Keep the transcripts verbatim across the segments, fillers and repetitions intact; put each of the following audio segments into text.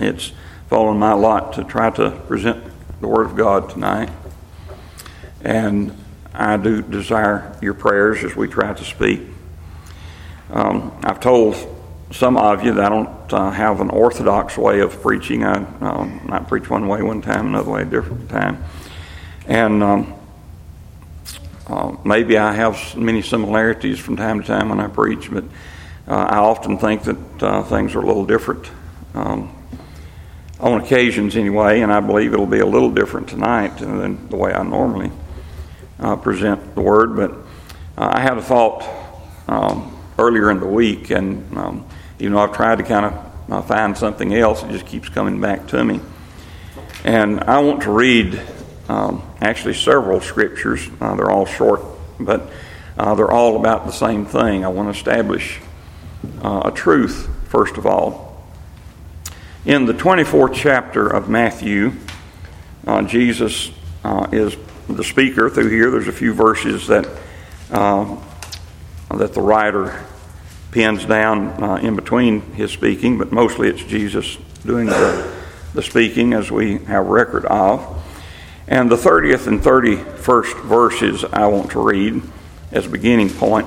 it's fallen my lot to try to present the Word of God tonight. And I do desire your prayers as we try to speak. Um, I've told some of you that I don't uh, have an orthodox way of preaching. I um, might preach one way one time, another way a different time. And um, uh, maybe I have many similarities from time to time when I preach, but uh, I often think that uh, things are a little different um, on occasions anyway, and I believe it'll be a little different tonight than the way I normally uh, present the Word. But uh, I had a thought um, earlier in the week, and um, even though I've tried to kind of uh, find something else, it just keeps coming back to me. And I want to read um, actually several scriptures. Uh, they're all short, but uh, they're all about the same thing. I want to establish uh, a truth, first of all. In the twenty-fourth chapter of Matthew, uh, Jesus uh, is the speaker through here. There's a few verses that uh, that the writer pins down uh, in between his speaking, but mostly it's Jesus doing the, the speaking, as we have record of. And the thirtieth and thirty-first verses I want to read as a beginning point.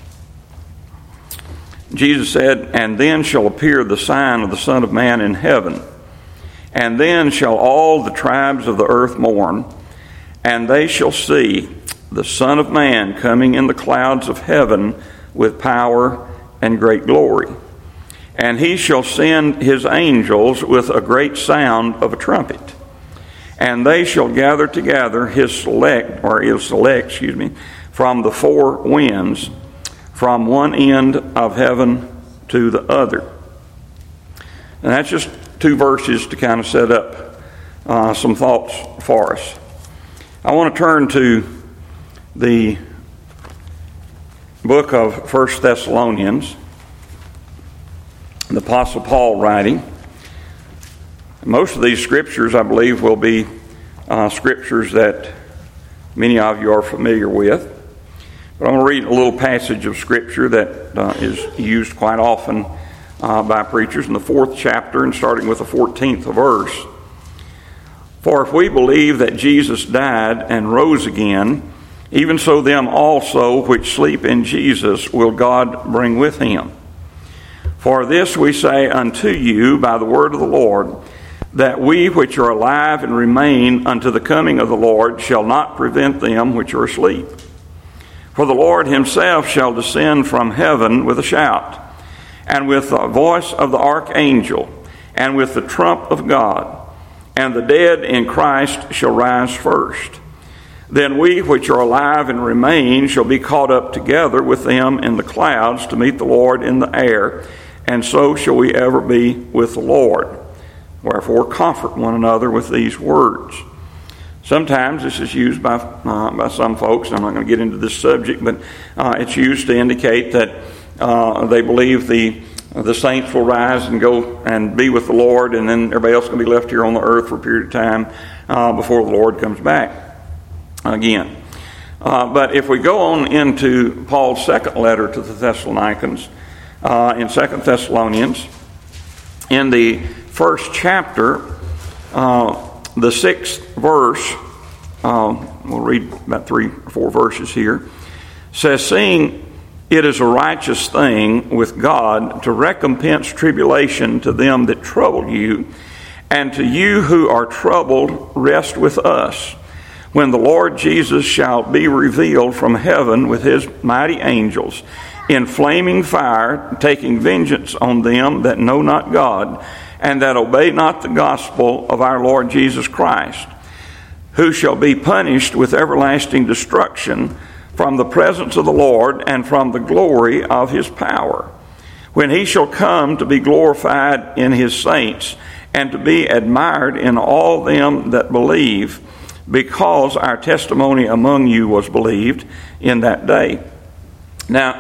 Jesus said, "And then shall appear the sign of the Son of Man in heaven, and then shall all the tribes of the earth mourn, and they shall see the Son of Man coming in the clouds of heaven with power and great glory. And he shall send his angels with a great sound of a trumpet, and they shall gather together his select, or his select, excuse me, from the four winds, from one end of heaven to the other." And that's just two verses to kind of set up uh, some thoughts for us. I want to turn to the book of First Thessalonians, the Apostle Paul writing. Most of these scriptures, I believe, will be uh, scriptures that many of you are familiar with. But I'm going to read a little passage of Scripture that uh, is used quite often uh, by preachers in the fourth chapter, and starting with the fourteenth verse. "For if we believe that Jesus died and rose again, even so them also which sleep in Jesus will God bring with him. For this we say unto you by the word of the Lord, that we which are alive and remain unto the coming of the Lord shall not prevent them which are asleep. For the Lord himself shall descend from heaven with a shout, and with the voice of the archangel, and with the trump of God, and the dead in Christ shall rise first. Then we which are alive and remain shall be caught up together with them in the clouds to meet the Lord in the air, and so shall we ever be with the Lord. Wherefore comfort one another with these words." Sometimes this is used by uh, by some folks. I'm not going to get into this subject, but uh, it's used to indicate that uh, they believe the the saints will rise and go and be with the Lord, and then everybody else is going to be left here on the earth for a period of time uh, before the Lord comes back again. Uh, but if we go on into Paul's second letter to the Thessalonians, uh, in Second Thessalonians, in the first chapter, uh, the sixth verse, um, we'll read about three or four verses here, says, "Seeing it is a righteous thing with God to recompense tribulation to them that trouble you, and to you who are troubled rest with us, when the Lord Jesus shall be revealed from heaven with his mighty angels, in flaming fire, taking vengeance on them that know not God, and that obey not the gospel of our Lord Jesus Christ, who shall be punished with everlasting destruction from the presence of the Lord and from the glory of his power, when he shall come to be glorified in his saints, and to be admired in all them that believe, because our testimony among you was believed in that day." Now,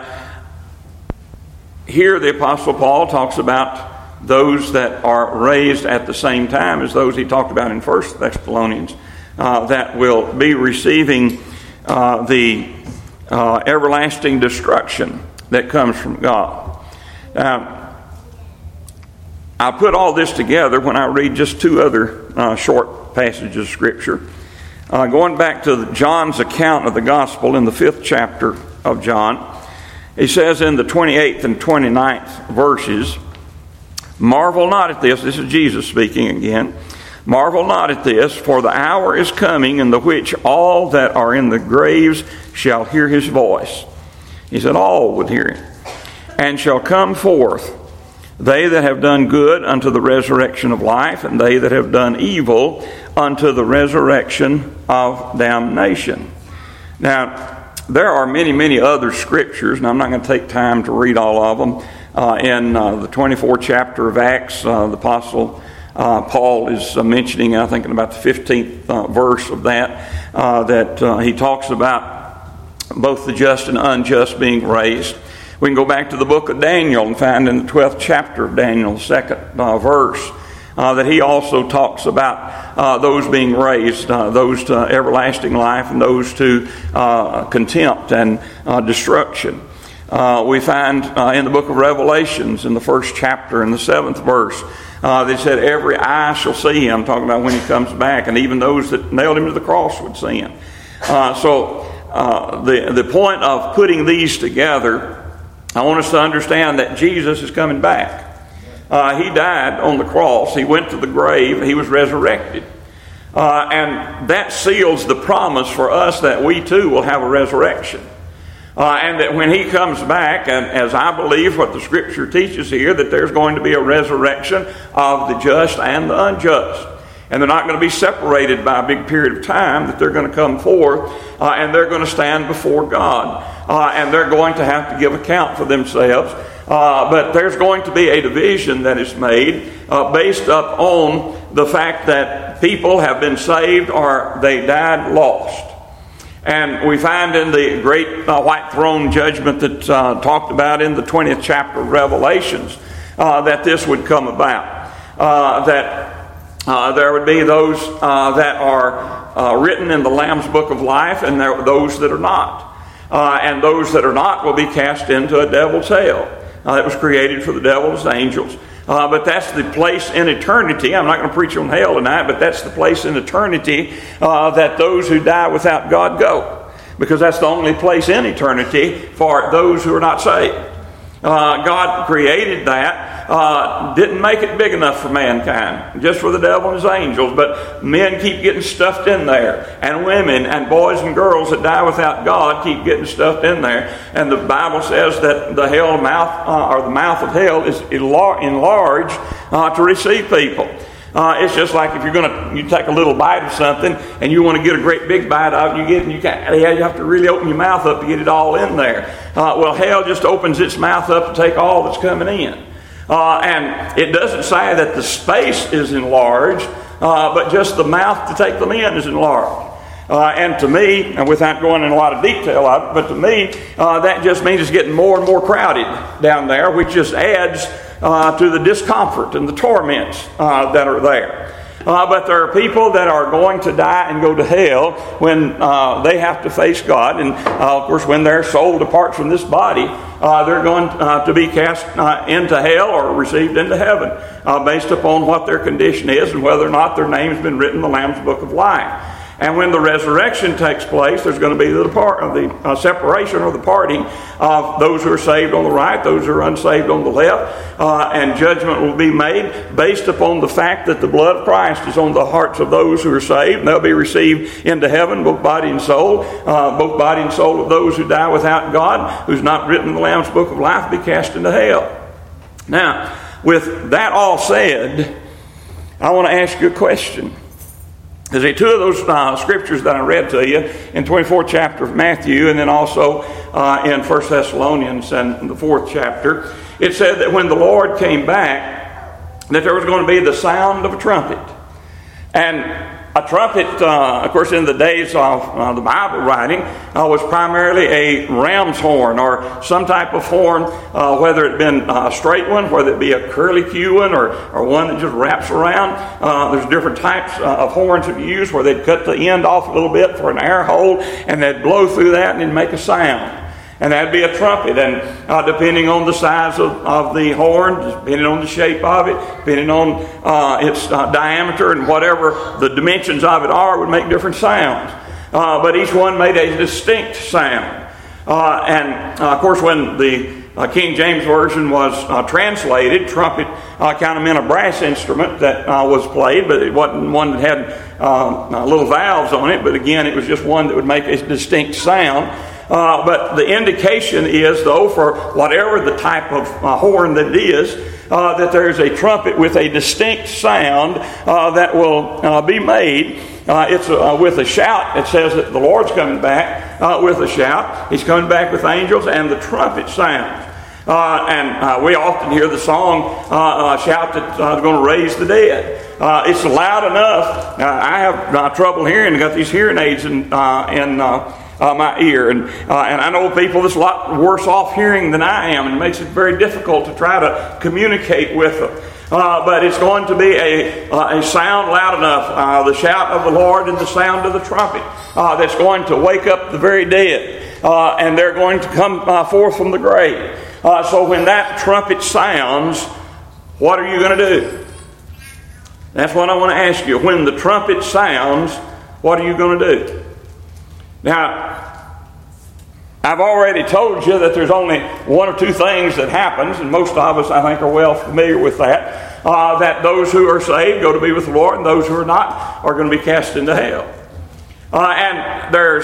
here the Apostle Paul talks about those that are raised at the same time as those he talked about in First Thessalonians, uh, that will be receiving uh, the uh, everlasting destruction that comes from God. Now, I put all this together when I read just two other uh, short passages of Scripture. Uh, going back to John's account of the gospel in the fifth chapter of John, he says in the twenty-eighth and twenty-ninth verses, "Marvel not at this," this is Jesus speaking again, "marvel not at this, for the hour is coming in the which all that are in the graves shall hear his voice." He said all would hear him. "And shall come forth, they that have done good unto the resurrection of life, and they that have done evil unto the resurrection of damnation." Now, there are many, many other scriptures, and I'm not going to take time to read all of them. Uh, in uh, the twenty-fourth chapter of Acts, uh, the Apostle uh, Paul is uh, mentioning, I think in about the fifteenth uh, verse of that, uh, that uh, he talks about both the just and unjust being raised. We can go back to the book of Daniel and find in the twelfth chapter of Daniel, the second uh, verse, uh, that he also talks about uh, those being raised, uh, those to everlasting life and those to uh, contempt and uh, destruction. Uh, we find uh, in the book of Revelations, in the first chapter, in the seventh verse, uh, they said, "Every eye shall see him," talking about when he comes back, and even those that nailed him to the cross would see him. Uh, so uh, the, the point of putting these together, I want us to understand that Jesus is coming back. Uh, he died on the cross. He went to the grave. He was resurrected. Uh, and that seals the promise for us that we too will have a resurrection. Uh, and that when he comes back, and as I believe what the Scripture teaches here, that there's going to be a resurrection of the just and the unjust. And they're not going to be separated by a big period of time, that they're going to come forth uh, and they're going to stand before God. Uh, and they're going to have to give account for themselves. Uh, but there's going to be a division that is made uh, based up on the fact that people have been saved or they died lost. And we find in the great uh, white throne judgment that's uh, talked about in the twentieth chapter of Revelations uh, that this would come about. Uh, that Uh, there would be those uh, that are uh, written in the Lamb's Book of Life, and there are those that are not. Uh, and those that are not will be cast into a devil's hell. Uh, that was created for the devil and his angels. Uh, but that's the place in eternity. I'm not going to preach on hell tonight, but that's the place in eternity uh, that those who die without God go. Because that's the only place in eternity for those who are not saved. Uh, God created that, uh, didn't make it big enough for mankind, just for the devil and his angels, but men keep getting stuffed in there, and women and boys and girls that die without God keep getting stuffed in there. And the Bible says that the hell mouth, uh, or the mouth of hell is enlarged uh, to receive people. Uh, it's just like if you're going to, you take a little bite of something and you want to get a great big bite of it, you get, and you can't, you have to really open your mouth up to get it all in there. Uh, well, hell just opens its mouth up to take all that's coming in. Uh, and it doesn't say that the space is enlarged, uh, but just the mouth to take them in is enlarged. Uh, and to me, and without going in a lot of detail of it, but to me, uh, that just means it's getting more and more crowded down there, which just adds Uh, to the discomfort and the torments uh, that are there. Uh, but there are people that are going to die and go to hell when uh, they have to face God. And uh, of course, when their soul departs from this body, uh, they're going uh, to be cast uh, into hell or received into heaven uh, based upon what their condition is and whether or not their name has been written in the Lamb's Book of Life. And when the resurrection takes place, there's going to be the, part of the uh, separation or the parting of those who are saved on the right, those who are unsaved on the left, uh, and judgment will be made based upon the fact that the blood of Christ is on the hearts of those who are saved, and they'll be received into heaven, both body and soul. Uh, both body and soul of those who die without God, who's not written in the Lamb's Book of Life, be cast into hell. Now, with that all said, I want to ask you a question. There's two of those uh, scriptures that I read to you in the twenty-fourth chapter of Matthew, and then also uh, in First Thessalonians and the fourth chapter. It said that when the Lord came back, that there was going to be the sound of a trumpet. And a trumpet, uh, of course, in the days of uh, the Bible writing, uh, was primarily a ram's horn or some type of horn, uh, whether it been a straight one, whether it be a curly-Q one, or, or one that just wraps around. Uh, there's different types uh, of horns that you use where they'd cut the end off a little bit for an air hole, and they'd blow through that and it'd make a sound. And that'd be a trumpet. And uh, depending on the size of, of the horn, depending on the shape of it, depending on uh, its uh, diameter and whatever the dimensions of it are, would make different sounds. Uh, but each one made a distinct sound. Uh, and uh, of course, when the uh, King James Version was uh, translated, trumpet uh, kind of meant a brass instrument that uh, was played, but it wasn't one that had uh, little valves on it. But again, it was just one that would make a distinct sound. Uh, but the indication is, though, for whatever the type of uh, horn that it is, uh, that there's a trumpet with a distinct sound uh, that will uh, be made. Uh, it's uh, with a shout. It says that the Lord's coming back uh, with a shout. He's coming back with angels and the trumpet sounds. Uh, and uh, we often hear the song uh, uh, shout that uh, is going to raise the dead. Uh, it's loud enough. Uh, I have uh, trouble hearing. I've got these hearing aids in, uh, in uh, uh, my ear. And, uh, and I know people that's a lot worse off hearing than I am. And it makes it very difficult to try to communicate with them. Uh, but it's going to be a, uh, a sound loud enough, uh, the shout of the Lord and the sound of the trumpet, uh, that's going to wake up the very dead. Uh, and they're going to come uh, forth from the grave. Uh, so when that trumpet sounds, what are you going to do? That's what I want to ask you. When the trumpet sounds, what are you going to do? Now, I've already told you that there's only one or two things that happens, and most of us, I think, are well familiar with that, uh, that those who are saved go to be with the Lord, and those who are not are going to be cast into hell. Uh, and there's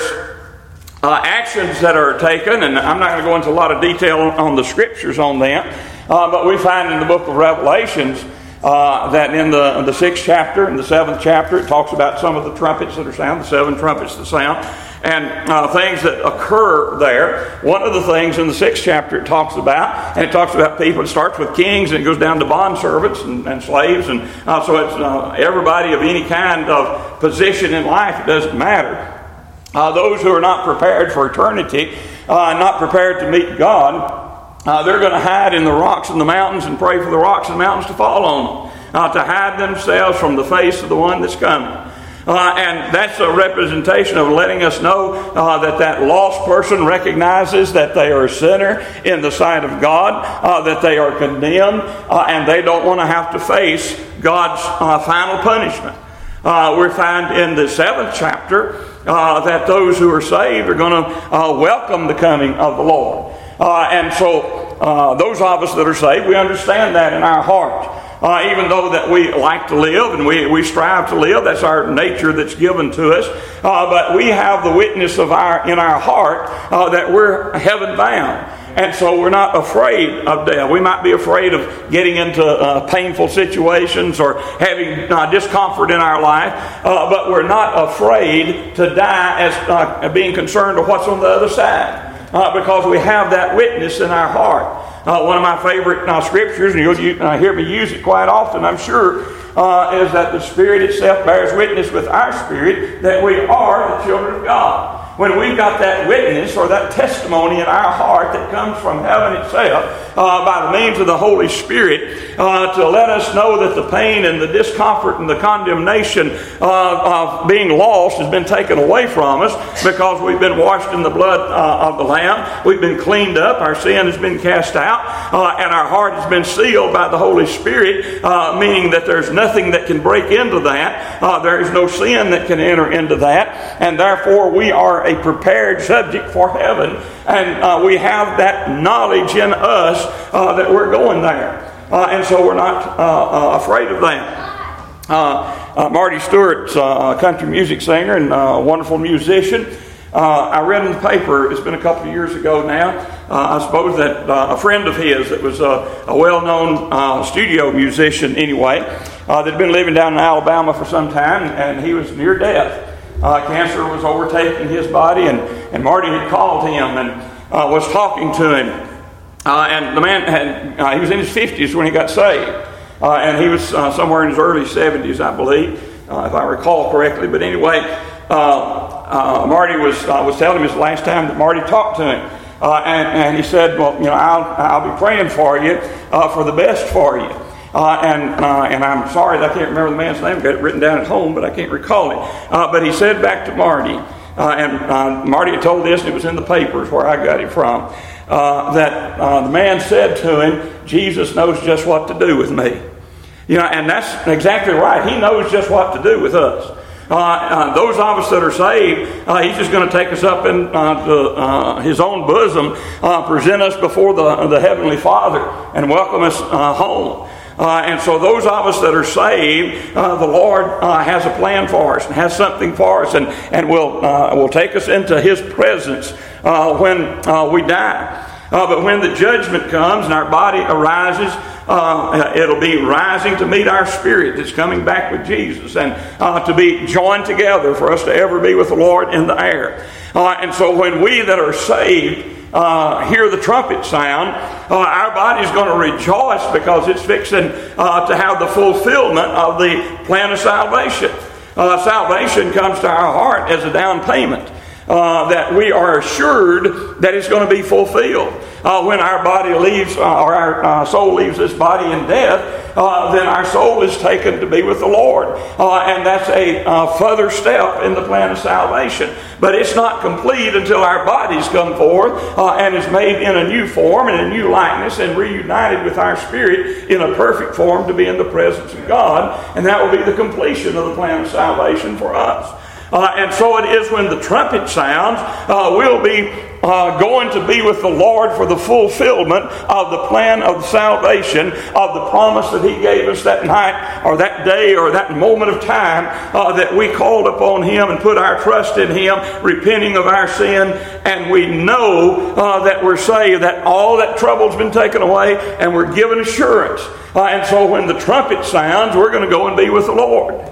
Uh, actions that are taken, and I'm not going to go into a lot of detail on the scriptures on that, uh, but we find in the book of Revelations uh, that in the, in the sixth chapter, in the seventh chapter, it talks about some of the trumpets that are sound, the seven trumpets that sound, and uh, things that occur there. One of the things in the sixth chapter it talks about, and it talks about people, it starts with kings and it goes down to bond servants and, and slaves, and uh, so it's uh, everybody of any kind of position in life. It doesn't matter. Uh, those who are not prepared for eternity, uh, not prepared to meet God, uh, they're going to hide in the rocks and the mountains and pray for the rocks and mountains to fall on them, uh, to hide themselves from the face of the one that's coming. Uh, and that's a representation of letting us know uh, that that lost person recognizes that they are a sinner in the sight of God, uh, that they are condemned, uh, and they don't want to have to face God's uh, final punishment. Uh, we find in the seventh chapter uh, that those who are saved are going to uh, welcome the coming of the Lord. Uh, and so uh, those of us that are saved, we understand that in our hearts. Uh, even though that we like to live and we, we strive to live, that's our nature that's given to us. Uh, but we have the witness of our in our heart uh, that we're heaven bound. And so we're not afraid of death. We might be afraid of getting into uh, painful situations or having uh, discomfort in our life, uh, but we're not afraid to die as uh, being concerned with what's on the other side, uh, because we have that witness in our heart. Uh, one of my favorite uh, scriptures, and you'll you, uh, hear me use it quite often, I'm sure, uh, is that the Spirit itself bears witness with our spirit that we are the children of God. When we've got that witness or that testimony in our heart that comes from heaven itself uh, by the means of the Holy Spirit uh, to let us know that the pain and the discomfort and the condemnation uh, of being lost has been taken away from us because we've been washed in the blood uh, of the Lamb. We've been cleaned up. Our sin has been cast out uh, and our heart has been sealed by the Holy Spirit, uh, meaning that there's nothing that can break into that. Uh, there is no sin that can enter into that, and therefore we are a prepared subject for heaven, and uh, we have that knowledge in us uh, that we're going there, uh, and so we're not uh, uh, afraid of that. Uh, uh, Marty Stewart's uh, a country music singer and a wonderful musician. Uh, I read in the paper, it's been a couple of years ago now, uh, I suppose that uh, a friend of his that was a, a well-known uh, studio musician anyway, uh, that had been living down in Alabama for some time, and he was near death. Uh, cancer was overtaking his body, and, and Marty had called him and uh, was talking to him. Uh, and the man had, uh, he was in his fifties when he got saved. Uh, and he was uh, somewhere in his early seventies, I believe, uh, if I recall correctly. But anyway, uh, uh, Marty was uh, was telling him his last time that Marty talked to him. Uh, and, and he said, well, you know, I'll, I'll be praying for you uh, for the best for you. Uh, and uh, and I'm sorry that I can't remember the man's name. I've got it written down at home, but I can't recall it. Uh, but he said back to Marty uh, and uh, Marty had told this, and it was in the papers where I got it from, uh, that uh, the man said to him, Jesus knows just what to do with me. You know, and that's exactly right. He knows just what to do with us. Uh, uh, those of us that are saved, uh, he's just going to take us up in uh, to, uh, his own bosom, uh, present us before the, the Heavenly Father, and welcome us uh, home. Uh, and so those of us that are saved, uh, the Lord uh, has a plan for us and has something for us, and, and will, uh, will take us into his presence uh, when uh, we die. Uh, but when the judgment comes and our body arises, uh, it'll be rising to meet our spirit that's coming back with Jesus, and uh, to be joined together for us to ever be with the Lord in the air. Uh, and so when we that are saved uh, hear the trumpet sound, uh, our body's going to rejoice because it's fixing uh, to have the fulfillment of the plan of salvation. Uh, salvation comes to our heart as a down payment. Uh, that we are assured that it's going to be fulfilled. Uh, when our body leaves, uh, or our uh, soul leaves this body in death, uh, then our soul is taken to be with the Lord. Uh, and that's a uh, further step in the plan of salvation. But it's not complete until our bodies come forth uh, and is made in a new form and a new likeness and reunited with our spirit in a perfect form to be in the presence of God. And that will be the completion of the plan of salvation for us. Uh, and so it is when the trumpet sounds, uh, we'll be uh, going to be with the Lord for the fulfillment of the plan of salvation, of the promise that he gave us that night or that day or that moment of time uh, that we called upon him and put our trust in him, repenting of our sin, and we know uh, that we're saved, that all that trouble's been taken away, and we're given assurance. Uh, and so when the trumpet sounds, we're going to go and be with the Lord.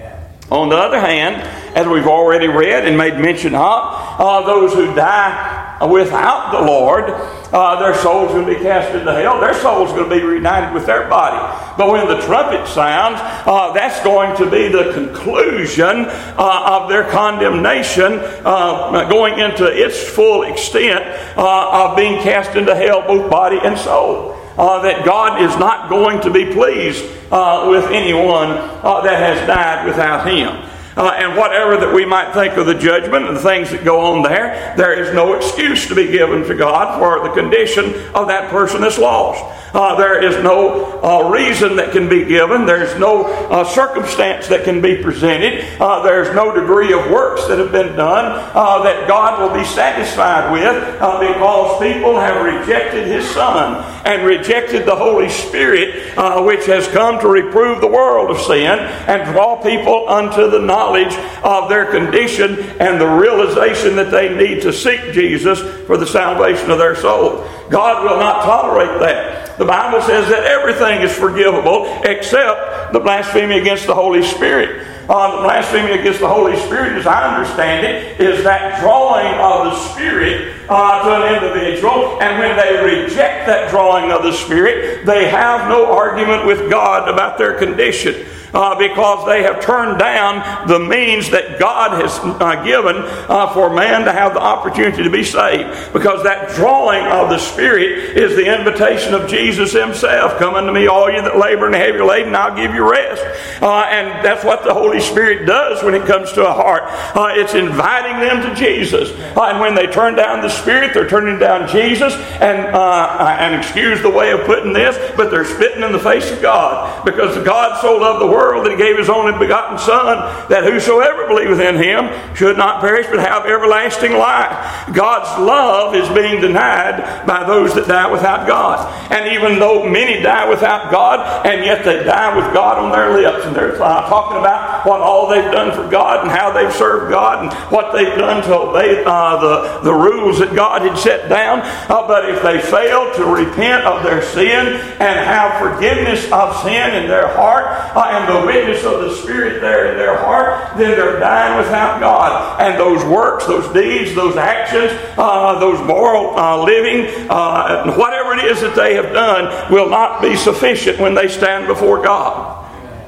On the other hand, as we've already read and made mention of, uh, those who die without the Lord, uh, their soul's going to be cast into hell. Their soul's going to be reunited with their body. But when the trumpet sounds, uh, that's going to be the conclusion uh, of their condemnation, uh, going into its full extent uh, of being cast into hell, both body and soul. Uh, that God is not going to be pleased uh, with anyone uh, that has died without him. Uh, and whatever that we might think of the judgment and the things that go on there, there is no excuse to be given to God for the condition of that person that's lost. Uh, there is no uh, reason that can be given. There's no uh, circumstance that can be presented. Uh, there's no degree of works that have been done uh, that God will be satisfied with uh, because people have rejected his Son and rejected the Holy Spirit, uh, which has come to reprove the world of sin and draw people unto the knowledge of their condition and the realization that they need to seek Jesus for the salvation of their soul. God will not tolerate that. The Bible says that everything is forgivable except the blasphemy against the Holy Spirit. Uh, the blasphemy against the Holy Spirit, as I understand it, is that drawing of the Spirit uh, to an individual. And when they reject that drawing of the Spirit, they have no argument with God about their condition. Uh, because they have turned down the means that God has uh, given uh, for man to have the opportunity to be saved. Because that drawing of the Spirit is the invitation of Jesus himself. Come unto me, all you that labor and heavy laden, I'll give you rest. Uh, and that's what the Holy Spirit does when it comes to a heart. Uh, it's inviting them to Jesus. Uh, and when they turn down the Spirit, they're turning down Jesus. And, uh, and excuse the way of putting this, but they're spitting in the face of God. Because God so loved the world world that he gave his only begotten Son, that whosoever believeth in him should not perish but have everlasting life. God's love is being denied by those that die without God. And even though many die without God, and yet they die with God on their lips, and they're uh, talking about what all they've done for God and how they've served God and what they've done to obey uh, the, the rules that God had set down. Uh, but if they fail to repent of their sin and have forgiveness of sin in their heart, uh, and the witness of the Spirit there in their heart, then they're dying without God. And those works, those deeds, those actions, uh, those moral uh, living, uh, whatever it is that they have done will not be sufficient when they stand before God.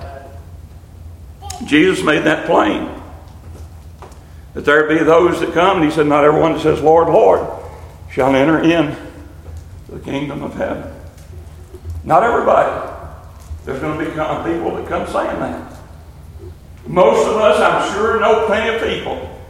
Jesus made that plain. That there be those that come, and he said, not everyone that says, Lord, Lord, shall enter in the kingdom of heaven. Not everybody. There's going to be people that come saying that. Most of us, I'm sure, know plenty of people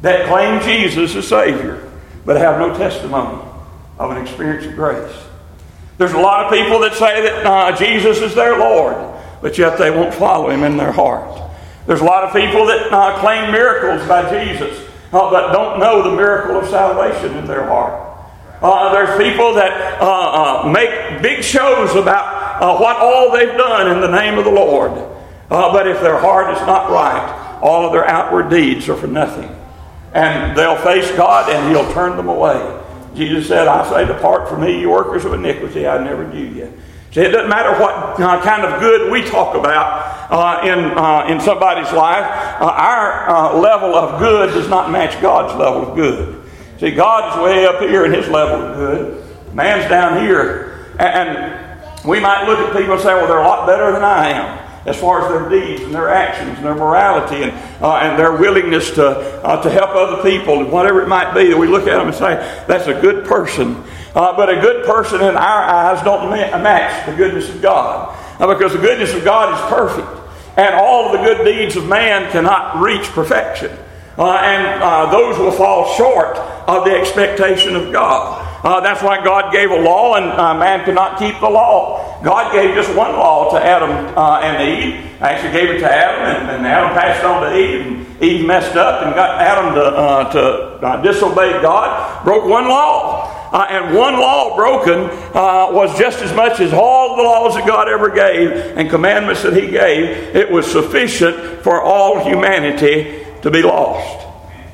that claim Jesus as Savior, but have no testimony of an experience of grace. There's a lot of people that say that uh, Jesus is their Lord, but yet they won't follow Him in their heart. There's a lot of people that uh, claim miracles by Jesus, uh, but don't know the miracle of salvation in their heart. Uh, there's people that uh, uh, make big shows about uh, what all they've done in the name of the Lord. Uh, but if their heart is not right, all of their outward deeds are for nothing. And they'll face God and He'll turn them away. Jesus said, I say, depart from me, you workers of iniquity, I never knew you. See, it doesn't matter what uh, kind of good we talk about uh, in uh, in somebody's life. Uh, our uh, level of good does not match God's level of good. See, God is way up here in His level of good. Man's down here. And we might look at people and say, well, they're a lot better than I am, as far as their deeds and their actions and their morality and uh, and their willingness to uh, to help other people and whatever it might be, that we look at them and say, that's a good person. Uh, but a good person in our eyes don't ma- match the goodness of God. Uh, because the goodness of God is perfect. And all of the good deeds of man cannot reach perfection. Uh, and uh, those will fall short of the expectation of God. Uh, that's why God gave a law, and uh, man could not keep the law. God gave just one law to Adam uh, and Eve. Actually gave it to Adam, and, and Adam passed it on to Eve. And Eve messed up and got Adam to, uh, to uh, disobey God. Broke one law. Uh, and one law broken uh, was just as much as all the laws that God ever gave and commandments that He gave. It was sufficient for all humanity to be lost.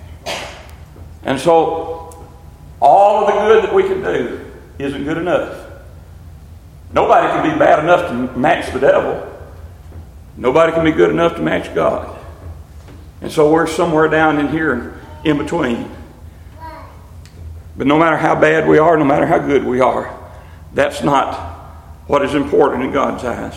And so, all of the good that we can do isn't good enough. Nobody can be bad enough to match the devil. Nobody can be good enough to match God. And so we're somewhere down in here in between. But no matter how bad we are, no matter how good we are, that's not what is important in God's eyes.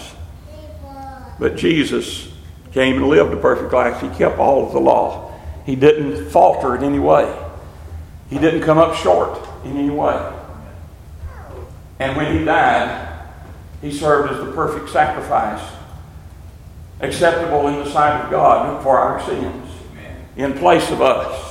But Jesus came and lived a perfect life. He kept all of the law. He didn't falter in any way. He didn't come up short in any way. And when He died, He served as the perfect sacrifice, acceptable in the sight of God for our sins, in place of us.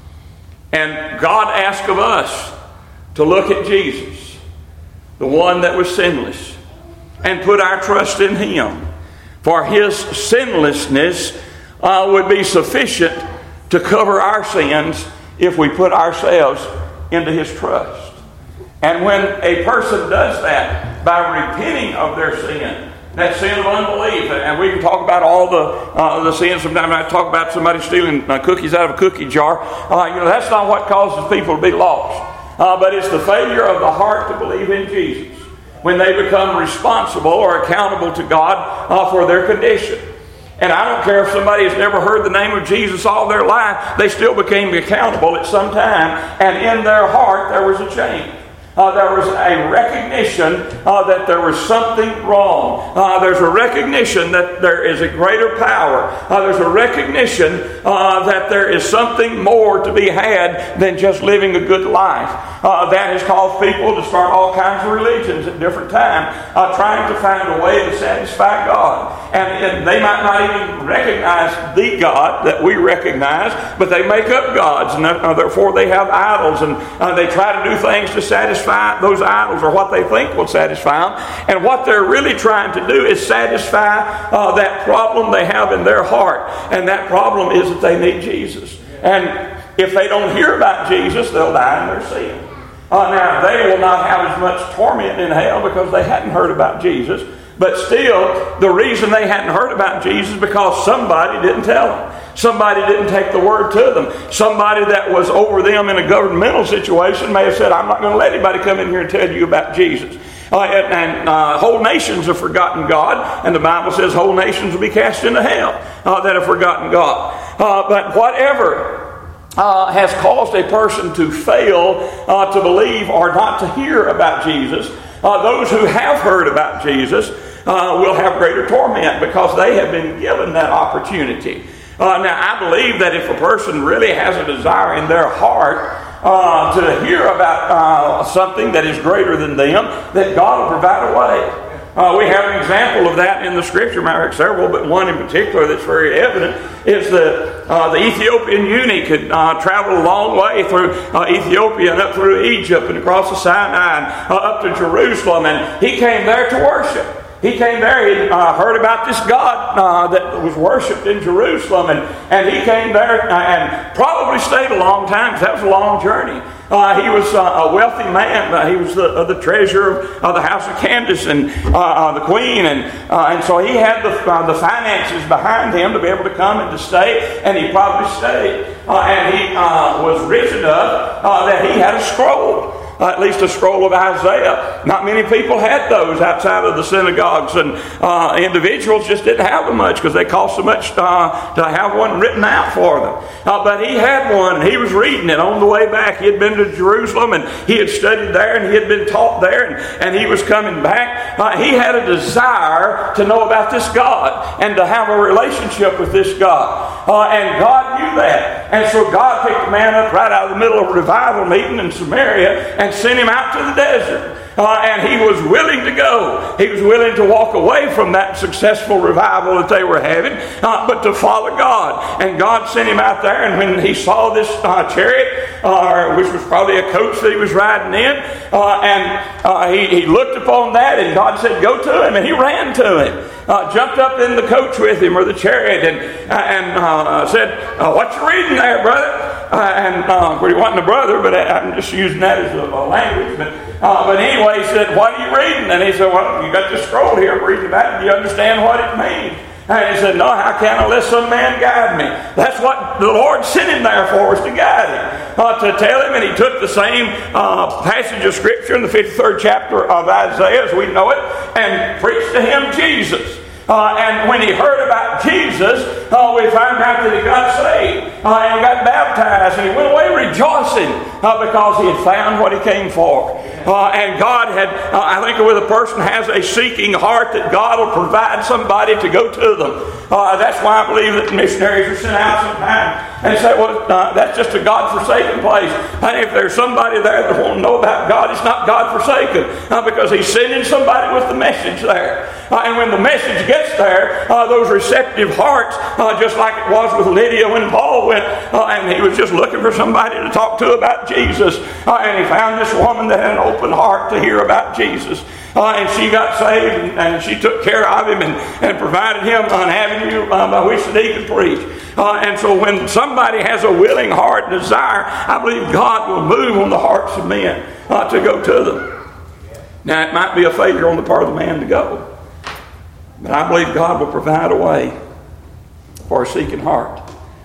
And God asked of us to look at Jesus, the one that was sinless, and put our trust in Him. For His sinlessness uh, would be sufficient to cover our sins if we put ourselves into His trust. And when a person does that by repenting of their sin, that sin of unbelief, and we can talk about all the uh, the sins. Sometimes I talk about somebody stealing uh, cookies out of a cookie jar. Uh, you know, that's not what causes people to be lost. Uh, but it's the failure of the heart to believe in Jesus when they become responsible or accountable to God uh, for their condition. And I don't care if somebody has never heard the name of Jesus all their life, they still became accountable at some time, and in their heart there was a change. Uh, there was a recognition uh, that there was something wrong. Uh, there's a recognition that there is a greater power. Uh, there's a recognition uh, that there is something more to be had than just living a good life. Uh, that has caused people to start all kinds of religions at different times, uh, trying to find a way to satisfy God. And, and they might not even recognize the God that we recognize, but they make up gods, and uh, therefore they have idols, and uh, they try to do things to satisfy those idols, or what they think will satisfy them. And what they're really trying to do is satisfy uh, that problem they have in their heart. And that problem is that they need Jesus. And if they don't hear about Jesus, they'll die in their sin. Uh, now, they will not have as much torment in hell because they hadn't heard about Jesus. But still, the reason they hadn't heard about Jesus is because somebody didn't tell them. Somebody didn't take the word to them. Somebody that was over them in a governmental situation may have said, I'm not going to let anybody come in here and tell you about Jesus. Uh, and and uh, whole nations have forgotten God, and the Bible says whole nations will be cast into hell uh, that have forgotten God. Uh, but whatever uh, has caused a person to fail uh, to believe or not to hear about Jesus, uh, those who have heard about Jesus uh, will have greater torment because they have been given that opportunity. Uh, now, I believe that if a person really has a desire in their heart uh, to hear about uh, something that is greater than them, that God will provide a way. Uh, we have an example of that in the Scripture. Matter of fact, several, but one in particular that's very evident is that uh, the Ethiopian eunuch had uh, traveled a long way through uh, Ethiopia and up through Egypt and across the Sinai and uh, up to Jerusalem, and he came there to worship. He came there, he uh, heard about this God uh, that was worshipped in Jerusalem, and, and he came there uh, and probably stayed a long time because that was a long journey. Uh, he was uh, a wealthy man. Uh, he was the, uh, the treasurer of the house of Candace and uh, uh, the queen, and uh, and so he had the, uh, the finances behind him to be able to come and to stay, and he probably stayed. Uh, and he uh, was rich enough uh, that he had a scroll. Uh, at least a scroll of Isaiah. Not many people had those outside of the synagogues, and uh, individuals just didn't have them much because they cost so much uh, to have one written out for them. Uh, but he had one, and he was reading it on the way back. He had been to Jerusalem, and he had studied there, and he had been taught there, and, and he was coming back. Uh, he had a desire to know about this God and to have a relationship with this God. Uh, and God knew that. And so God picked the man up right out of the middle of a revival meeting in Samaria and sent him out to the desert. Uh, and he was willing to go. He was willing to walk away from that successful revival that they were having, uh, but to follow God. And God sent him out there, and when he saw this uh, chariot, uh, which was probably a coach that he was riding in, uh, and uh, he, he looked upon that, and God said, "Go to him," and he ran to him. Uh, jumped up in the coach with him, or the chariot, and and uh, said, uh, "What you reading there, brother?" Uh, and uh, well, he wasn't a brother, but I, I'm just using that as a, a language. But uh, but anyway, he said, "What are you reading?" And he said, "Well, you got this scroll here. I'm reading about it. Do you understand what it means?" And he said, "No, how can I let some man guide me?" That's what the Lord sent him there for, was to guide him, uh, to tell him. And he took the same uh, passage of Scripture in the fifty-third chapter of Isaiah, as we know it, and preached to him Jesus. Uh, and when he heard about Jesus, uh, we found out that he got saved uh, and got baptized, and he went away rejoicing uh, because he had found what he came for. Uh, and God had, uh, I think when a person has a seeking heart, that God will provide somebody to go to them. Uh, that's why I believe that missionaries are sent out sometimes and say, well, uh, that's just a God-forsaken place. And if there's somebody there that won't know about God, it's not God-forsaken, uh, because he's sending somebody with the message there. Uh, and when the message gets there, uh, those receptive hearts, uh, just like it was with Lydia when Paul went, uh, and he was just looking for somebody to talk to about Jesus, uh, and he found this woman that had an open heart to hear about Jesus. Uh, and she got saved, and, and she took care of him and, and provided him an avenue uh, by which that he could preach. Uh, and so when somebody has a willing heart and desire, I believe God will move on the hearts of men uh, to go to them. Now, it might be a failure on the part of the man to go, but I believe God will provide a way for a seeking heart.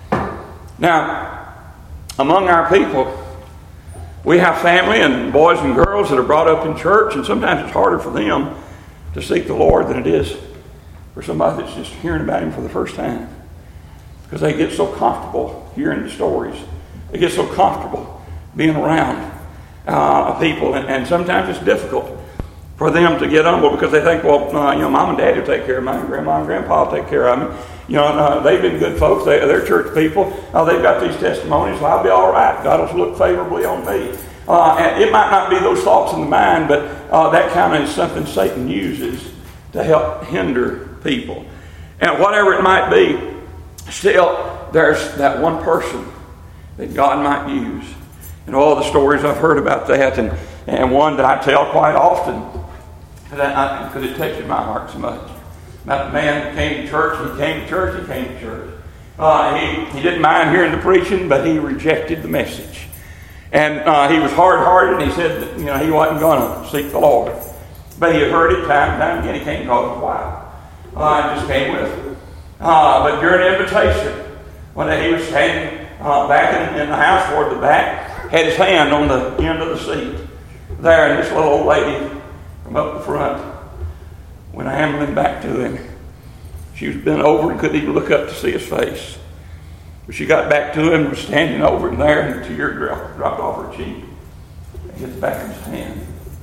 Now, among our people, we have family and boys and girls that are brought up in church, and sometimes it's harder for them to seek the Lord than it is for somebody that's just hearing about Him for the first time, because they get so comfortable hearing the stories. They get so comfortable being around uh, people, and, and sometimes it's difficult for them to get humble because they think, well, uh, you know, mom and dad will take care of me, and grandma and grandpa will take care of me. You know, uh, they've been good folks. They, they're church people. Uh, they've got these testimonies, so I'll be all right. God will look favorably on me. Uh, and it might not be those thoughts in the mind, but uh, that kind of is something Satan uses to help hinder people. And whatever it might be, still, there's that one person that God might use. And all the stories I've heard about that, and, and one that I tell quite often, because it touches my heart so much. About the man that came to church, he came to church, he came to church. Uh, he, he didn't mind hearing the preaching, but he rejected the message. And uh, he was hard-hearted, and he said that, you know, he wasn't going to seek the Lord. But he had heard it time and time again. He came because of a while. Uh, and just came with it. Uh, but during invitation, one day he was standing uh, back in, in the house toward the back, had his hand on the end of the seat there, and this little old lady from up the front went ambling back to him. She was bent over and couldn't even look up to see his face. But she got back to him and was standing over him there, and a tear dropped off her cheek and hit the back of his hand.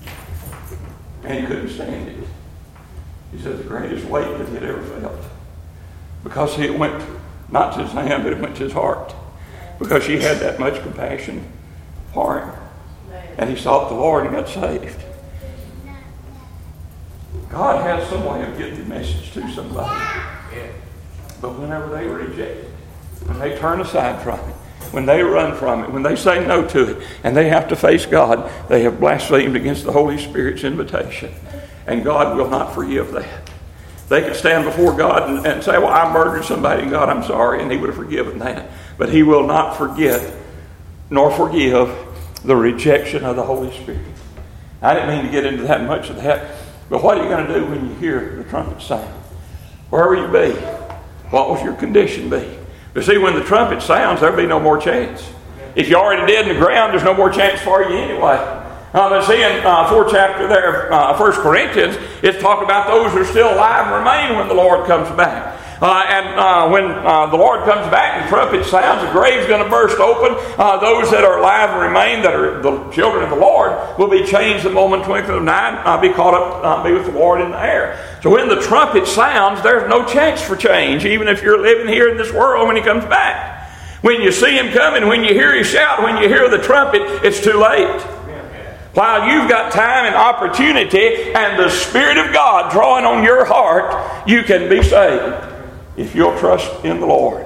And he couldn't stand it. He said the greatest weight that he had ever felt. Because it went not to his hand, but it went to his heart. Because she had that much compassion for him. And he sought the Lord and got saved. God has some way of getting the message to somebody. But whenever they reject it, when they turn aside from it, when they run from it, when they say no to it, and they have to face God, they have blasphemed against the Holy Spirit's invitation. And God will not forgive that. They could stand before God and, and say, well, I murdered somebody, and God, I'm sorry, and He would have forgiven that. But He will not forget nor forgive the rejection of the Holy Spirit. I didn't mean to get into that much of that, but what are you going to do when you hear the trumpet sound? Where will you be? What will your condition be? But see, when the trumpet sounds, there'll be no more chance. If you're already dead in the ground, there's no more chance for you anyway. Uh, but see, in uh, fourth chapter there, uh, First Corinthians, it's talking about those who are still alive and remain when the Lord comes back. Uh, and uh, when uh, the Lord comes back and the trumpet sounds, the grave's going to burst open. Uh, those that are alive and remain, that are the children of the Lord, will be changed the moment twinkling of an eye, uh, be caught up, uh, be with the Lord in the air. So when the trumpet sounds, there's no chance for change, even if you're living here in this world when He comes back. When you see Him coming, when you hear His shout, when you hear the trumpet, it's too late. While you've got time and opportunity and the Spirit of God drawing on your heart, you can be saved if you'll trust in the Lord.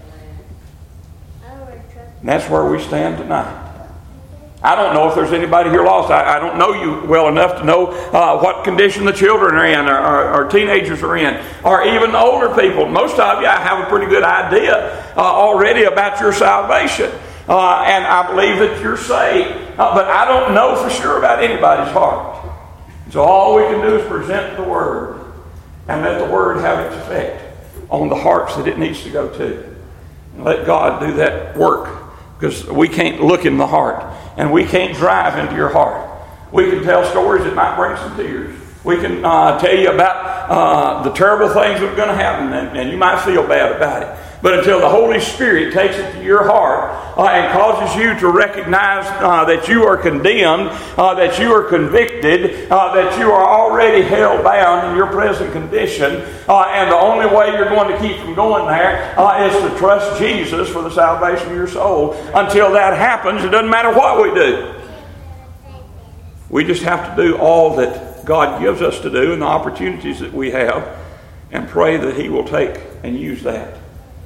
And that's where we stand tonight. I don't know if there's anybody here lost. I, I don't know you well enough to know uh, what condition the children are in, or, or, or teenagers are in, or even older people. Most of you, I have a pretty good idea uh, already about your salvation. Uh, and I believe that you're saved. Uh, but I don't know for sure about anybody's heart. So all we can do is present the Word and let the Word have its effect on the hearts that it needs to go to. And let God do that work. Because we can't look in the heart. And we can't drive into your heart. We can tell stories that might bring some tears. We can uh, tell you about uh, the terrible things that are going to happen. And, and you might feel bad about it. But until the Holy Spirit takes it to your heart uh, and causes you to recognize uh, that you are condemned, uh, that you are convicted, uh, that you are already held bound in your present condition, uh, and the only way you're going to keep from going there uh, is to trust Jesus for the salvation of your soul. Until that happens, it doesn't matter what we do. We just have to do all that God gives us to do and the opportunities that we have, and pray that He will take and use that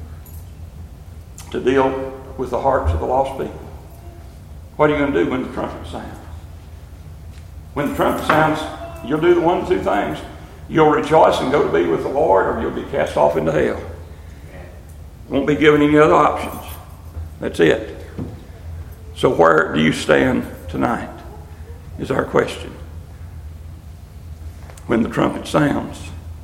to deal with the hearts of the lost people. What are you going to do when the trumpet sounds? When the trumpet sounds, you'll do the one of two things. You'll rejoice and go to be with the Lord, or you'll be cast off into hell. Won't be given any other options. That's it. So where do you stand tonight is our question. When the trumpet sounds,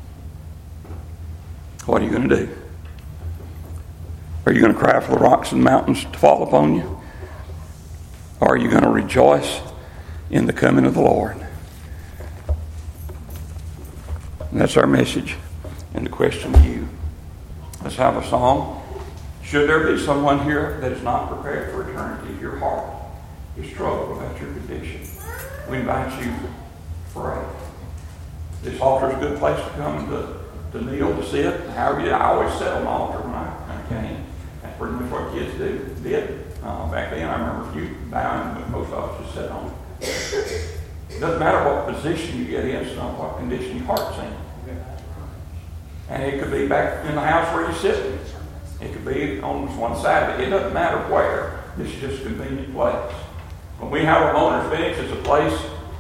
what are you going to do? Are you going to cry for the rocks and mountains to fall upon you? Or are you going to rejoice in the coming of the Lord? And that's our message and the question to you. Let's have a song. Should there be someone here that is not prepared for eternity, your heart is troubled about your condition, we invite you to pray. This altar is a good place to come and to, to kneel, to sit. However you do. I always sit on the altar when I, I came. That's pretty much what kids do, did. Uh, back then, I remember a few bowing, but most of us just sat on it. It doesn't matter what position you get in, it's not what condition your heart's in. And it could be back in the house where you're sitting. It could be on one side of it. It doesn't matter where. This is just a convenient place. When we have a mourner's bench, it's a place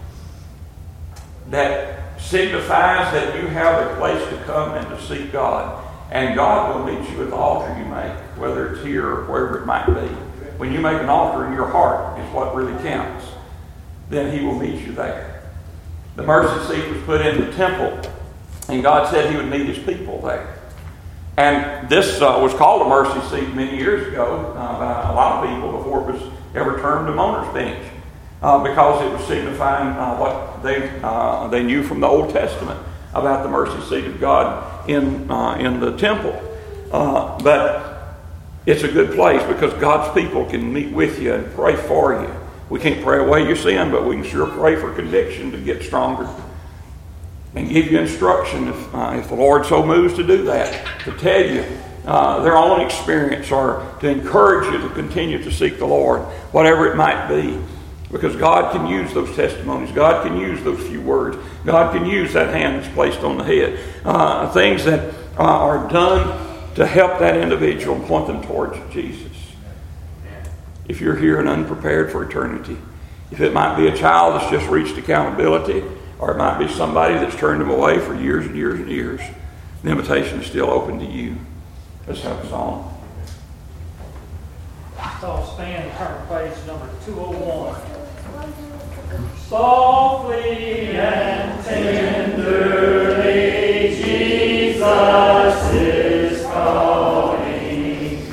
that signifies that you have a place to come and to seek God. And God will meet you at the altar you make, whether it's here or wherever it might be. When you make an altar in your heart is what really counts. Then He will meet you there. The mercy seat was put in the temple, and God said He would meet His people there. And this uh, was called a mercy seat many years ago uh, by a lot of people before it was ever termed a mourner's bench, uh, because it was signifying uh, what they uh, they knew from the Old Testament about the mercy seat of God in uh, in the temple. Uh, but it's a good place because God's people can meet with you and pray for you. We can't pray away your sin, but we can sure pray for conviction to get stronger and give you instruction if, uh, if the Lord so moves to do that, to tell you uh, their own experience or to encourage you to continue to seek the Lord, whatever it might be. Because God can use those testimonies. God can use those few words. God can use that hand that's placed on the head. Uh, things that uh, are done to help that individual and point them towards Jesus. If you're here and unprepared for eternity, if it might be a child that's just reached accountability, or it might be somebody that's turned them away for years and years and years, the invitation is still open to you. Let's have a song. So stand and turn to page number two oh one. Softly and tenderly Jesus is calling,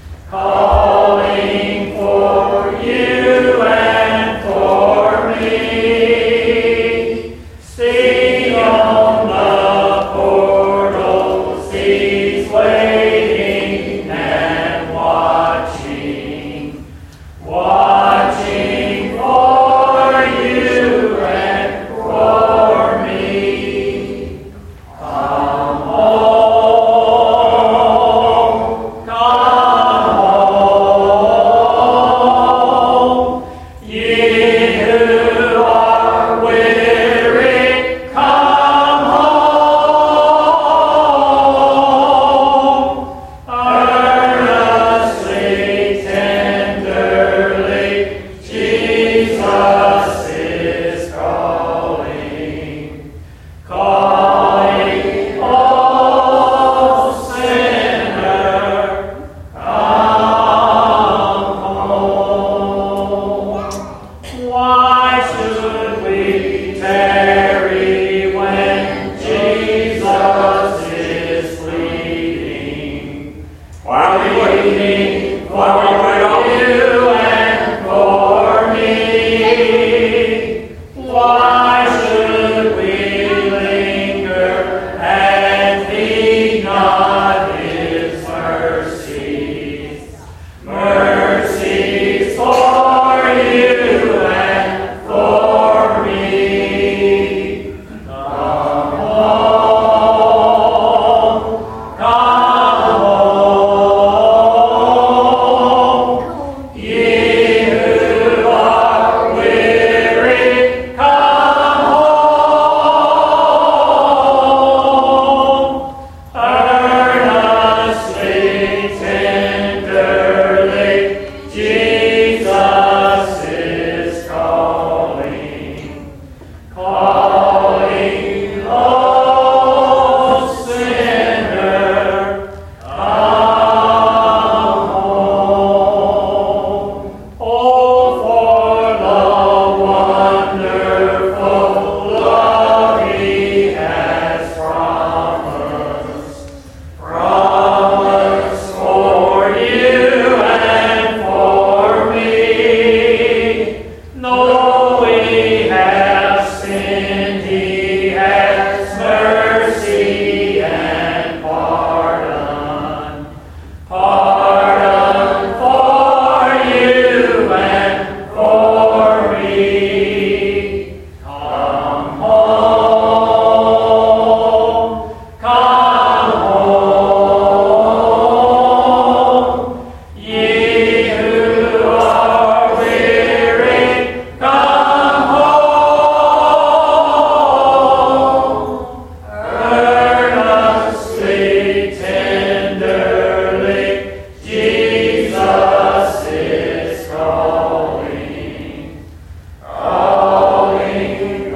calling for you and for me. Stay on the portals, he's waiting and watching, watching for you and for me. Come home, come home, ye who are weary, come home, earnestly, tenderly, Jesus is calling, calling, oh sinner, come home. Why should we tarry when Jesus is leading? While we wait, Waiting while we wait for on you and for me. Why should we linger and heed not his mercies? Mercies for you and for me. Come home, come home, ye who are weary, come home, earnestly, tenderly, Jesus is calling, calling, oh sinner, come home. Oh, for the wonderful love he has promised, promised for you and for me. Though we have sinned, he has mercy and pardon, pardon for you and for me. Come home, come home, ye who are weary, come home, earnestly, tenderly, Jesus is calling, calling,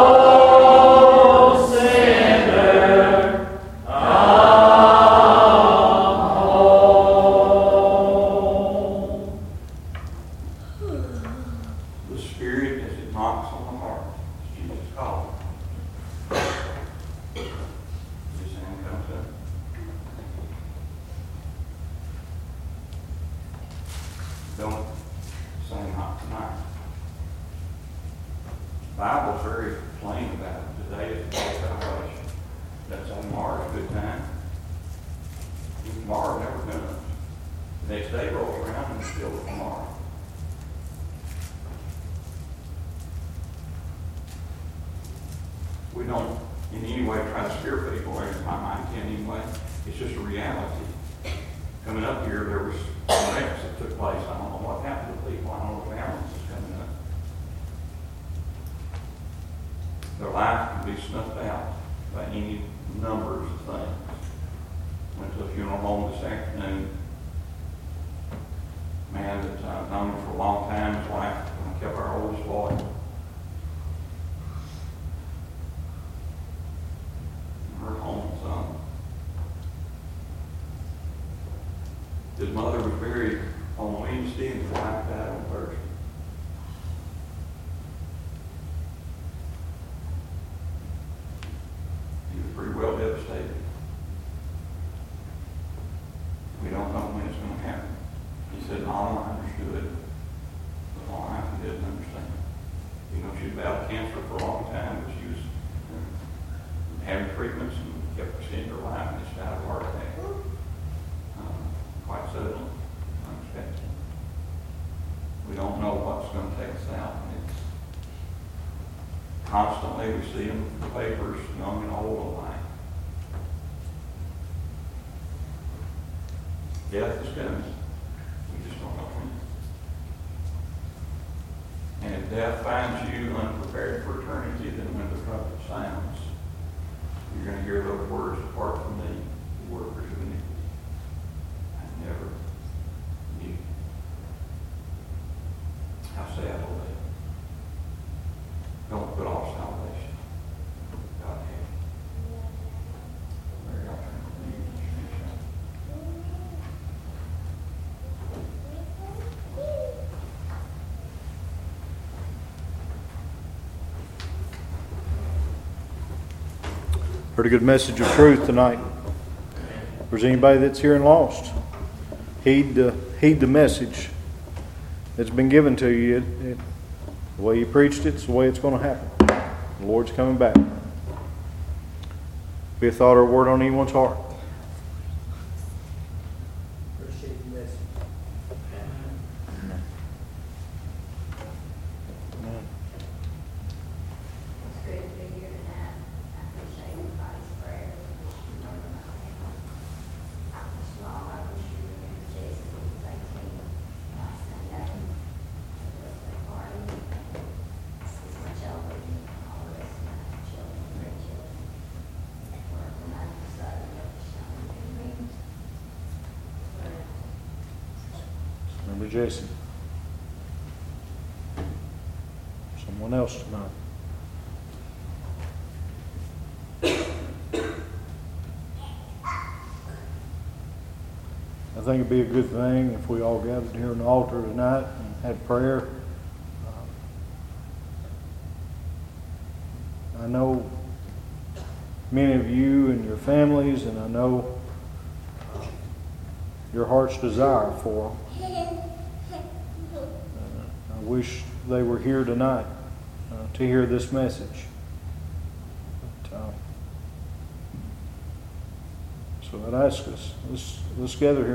oh sinner, come home. the Spirit as it knocks on the heart. Jesus calling. His hand comes up. Don't say not tonight. The Bible's very plain about it. Today is the day of salvation. That's on tomorrow's a good time. Tomorrow never comes. The next day rolls around and it's still tomorrow. We don't in any way try to scare people, or in my mind can anyway. It's just a reality. Coming up here, there was an accident that took place. I don't know what happened to people. I don't know if an ambulance is coming up. their life can be snuffed out by any numbers of things. Went to a funeral home this afternoon. Man that I've known for a long time, his wife, when I kept our oldest boy. Her home son. His mother was buried on Wednesday and his wife died on Thursday. He was pretty well devastated. We don't know when it's going to happen. He said, Mom, I understood. But my wife, he didn't understand. You know, she'd battled cancer for a long time, but she was uh, having treatments and kept extending her life, and she died of a heart attack. Um, quite suddenly, unexpected. We don't know what's going to take us out. And it's constantly, we see them in the papers, young and old alike. Death is coming. We just don't know when. And if death finds you unprepared for eternity, then when the trumpet sounds, you're going to hear those words, apart from me, the workers of iniquity. I never knew you. How sad will they? Don't put off salvation. God have you. Mary, I'll turn to you. Heard a good message of truth tonight. If there's anybody that's here and lost, heed the, heed the message that's been given to you. It, it, the way you preached it, it's the way it's going to happen. The Lord's coming back. Be a thought or a word on anyone's heart. Appreciate the message. Amen. It's good to be here tonight. I appreciate everybody's prayers. Mister Long, I wish you remember Jason. He was eighteen last Sunday. The birthday party. This is my children, all the rest of my children, grandchildren. We're the night beside of the sun. Remember Jason. Someone else tonight. I think it'd be a good thing if we all gathered here on the altar tonight and had prayer. Um, I know many of you and your families, and I know uh, your heart's desire for them. Uh, I wish they were here tonight uh, to hear this message. But, uh, so I'd ask us, let's, let's gather here.